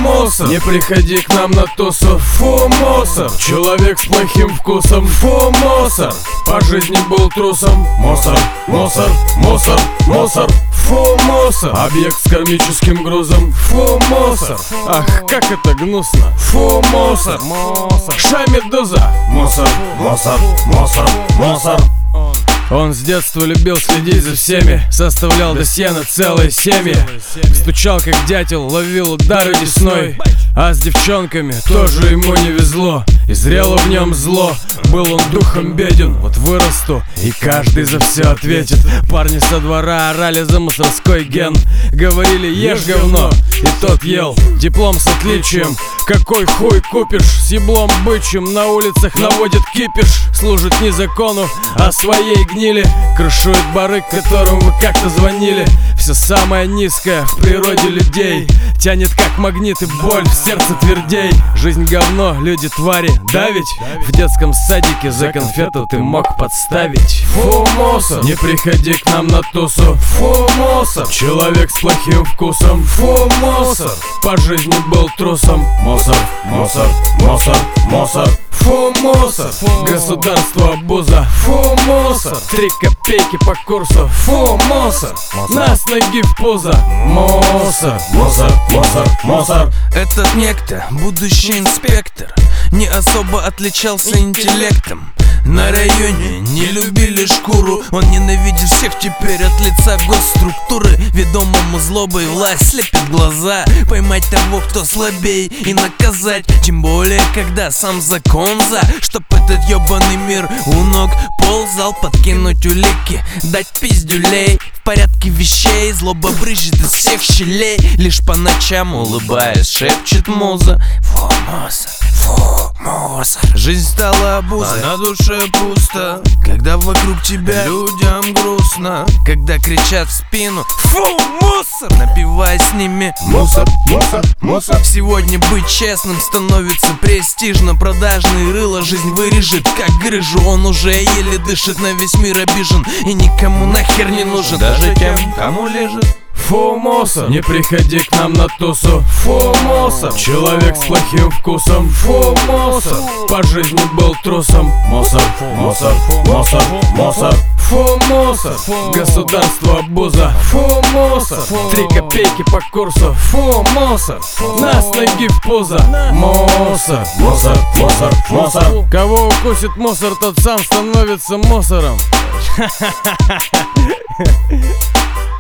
мусор. Не приходи к нам на тусу, фу, мусор. Человек с плохим вкусом, фу, мусор. По жизни был трусом, мусор, мусор, мусор, мусор. Фу, мусор. Объект с кармическим грузом, фу, мусор. Ах, как это гнусно, фу, мусор. Ша-медуза, мусор, мусор, мусор, мусор. Он с детства любил следить за всеми, составлял досье на целые семьи. Стучал как дятел, ловил удары десной. А с девчонками тоже ему не везло. И зрело в нем зло. Был он духом беден, вот вырасту и каждый за все ответит. Парни со двора орали за мусорской ген. Говорили: ешь говно, и тот ел. Диплом с отличием, какой хуй купишь? С еблом бычьим на улицах наводит кипиш. Служит не закону, а своей гнили. Крышует бары, которым вы как-то звонили. Все самое низкое в природе людей тянет как магнит, и боль в сердце твердей. Жизнь говно, люди твари, да ведь? В детском садике за конфету ты мог подставить. Фу, мусор. Не приходи к нам на тусу, фу, мусор. Человек с плохим вкусом, фу, мусор. По жизни был трусом, мусор, мусор, мусор, мусор. Фу, мусор. Государство обуза, фу, мусор. 3 копейки по курсу, фу, мусор. Нас ноги в пузо, мусор, мусор, мусор, мусор. Этот некто, будущий инспектор, не особо отличался интеллектом. На районе не любили шкуру. Он ненавидит всех теперь от лица госструктуры. Ведомому злобой власть слепит глаза. Поймать того, кто слабей, и наказать. Тем более, когда сам закон за, чтоб этот ебаный мир у ног ползал. Подкинуть улики, дать пиздюлей. В порядке вещей злоба брызжет из всех щелей. Лишь по ночам, улыбаясь, шепчет муза: фу, мусор, фу, мусор. Жизнь стала обузой, а на душе пусто. Когда вокруг тебя людям грустно. Когда кричат в спину: фу, мусор! Напивай с ними: мусор, мусор, мусор. Сегодня быть честным становится престижно. Продажные рыла жизнь вырежет как грыжу. Он уже еле дышит, на весь мир обижен и никому нахер не нужен, даже тем, кому лежит. Фу, мусор. Не приходи к нам на тусу, фу, мусор. Человек с плохим вкусом, фу, мусор. По жизни был трусом, мусор, мусор, мусор, мусор. Фу, мусор. Государство обуза, фу, мусор. 3 копейки по курсу, фу, мусор. Нас ноги в пузо, мусор, мусор, мусор, мусор. Кого укусит мусор, тот сам становится мусором.